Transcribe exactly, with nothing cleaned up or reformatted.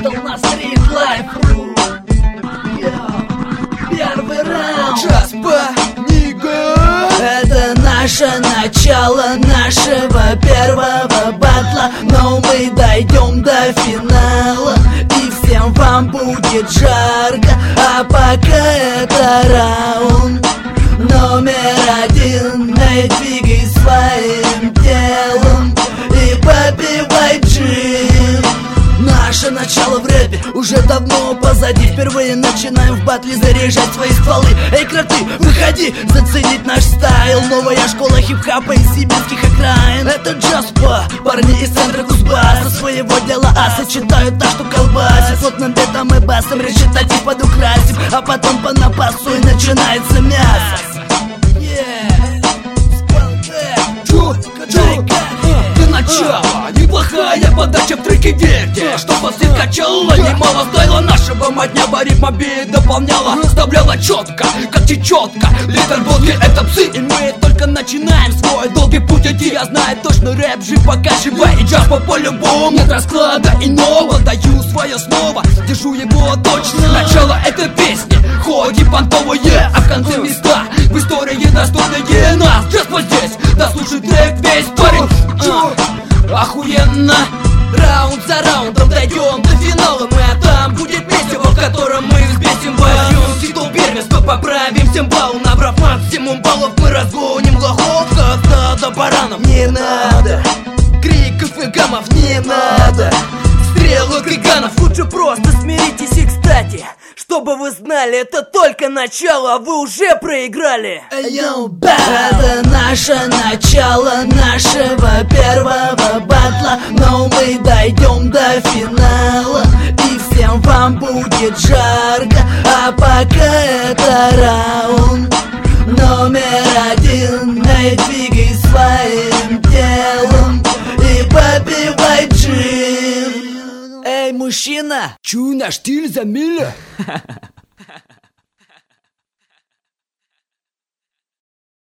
баттл на Street Life. Первый раунд. Just Paniga. Это наше начало нашего первого батла, но мы дойдем до финала, и всем вам будет жарко. А пока это раунд номер один. Эй, двигай своим телом и попивай джин. Наше начало в рэпе уже давно позади. Впервые начинаем в батле заряжать свои стволы. Эй, кроты, выходи, заценить наш стайл. Новая школа хип-хапа из сибирских окраин. Это Джаспа, парни из центра Кузбасса. Своего дела асы читают так, что колбасит. Плотным битом и басом речитатив подукрасим, а потом по напасу и начинается мясо. Начало, неплохая подача в треке, верьте, что после качала немало стайла нашего моднява, ритма бит дополняла, вставляла четко, как чечетка. Литр водки — это псы, и мы только начинаем свой долгий путь идти. Я знаю точно, рэп жив пока живой, и Джаспа по-любому. Нет расклада иного, даю свое снова, держу его точно. Начало этой песни, хоть и понтовое, а в конце места в истории достойные нас. Джаспа здесь, дослушай трек весь, парень. Охуенно! Раунд за раундом дойдем до финала. Мы, а там будет месиво, в котором мы взбесим возьмем титул первенства, поправим всем балл. Набрав максимум баллов, мы разгоним лохов, как стадо баранов. Не надо криков и гамов, не надо стрелок и ганов. Лучше просто смиритесь. И кстати, чтобы вы знали, это только начало, а вы уже проиграли. Это наше начало нашего первого батла, но мы дойдем до финала, и всем вам будет жарко. А пока это раунд номер один. Эй, двигай своим телом и попивай джин. Эй, мужчина, чуй наш стиль за миля.